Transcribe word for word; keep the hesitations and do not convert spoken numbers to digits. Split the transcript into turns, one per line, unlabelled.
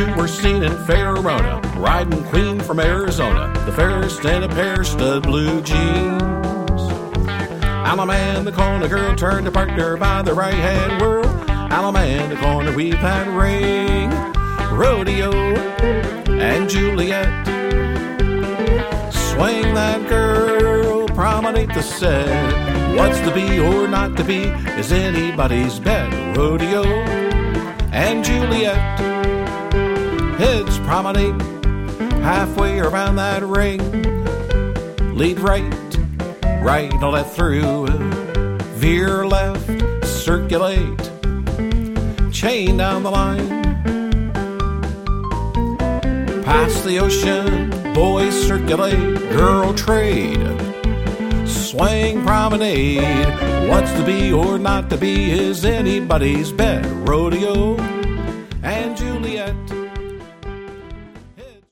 two were seen in fair Arona, riding queen from Arizona, the fairest in a pair of stud blue jeans. Alum and the corner girl turned to partner by the right hand whirl. Alum and the corner we've had ring, Rodeo and Juliet. Swing that girl, promenade the set. What's to be or not to be is anybody's bet. Rodeo and Juliet. It's promenade halfway around that ring. Lead right, right, all that through. Veer left, circulate. Chain down the line. Past the ocean, boys circulate. Girl trade. Swing promenade. What's to be or not to be is anybody's bet. Rodeo and Juliet.